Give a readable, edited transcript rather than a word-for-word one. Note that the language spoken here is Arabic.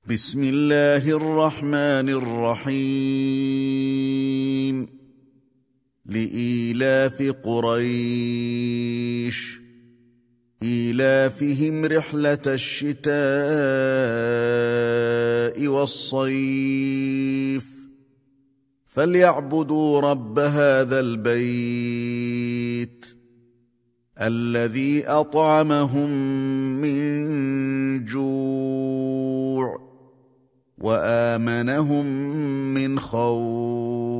بسم الله الرحمن الرحيم لإيلاف قريش إيلافهم رحلة الشتاء والصيف فليعبدوا رب هذا البيت الذي أطعمهم من جوع وآمنهم من خوف.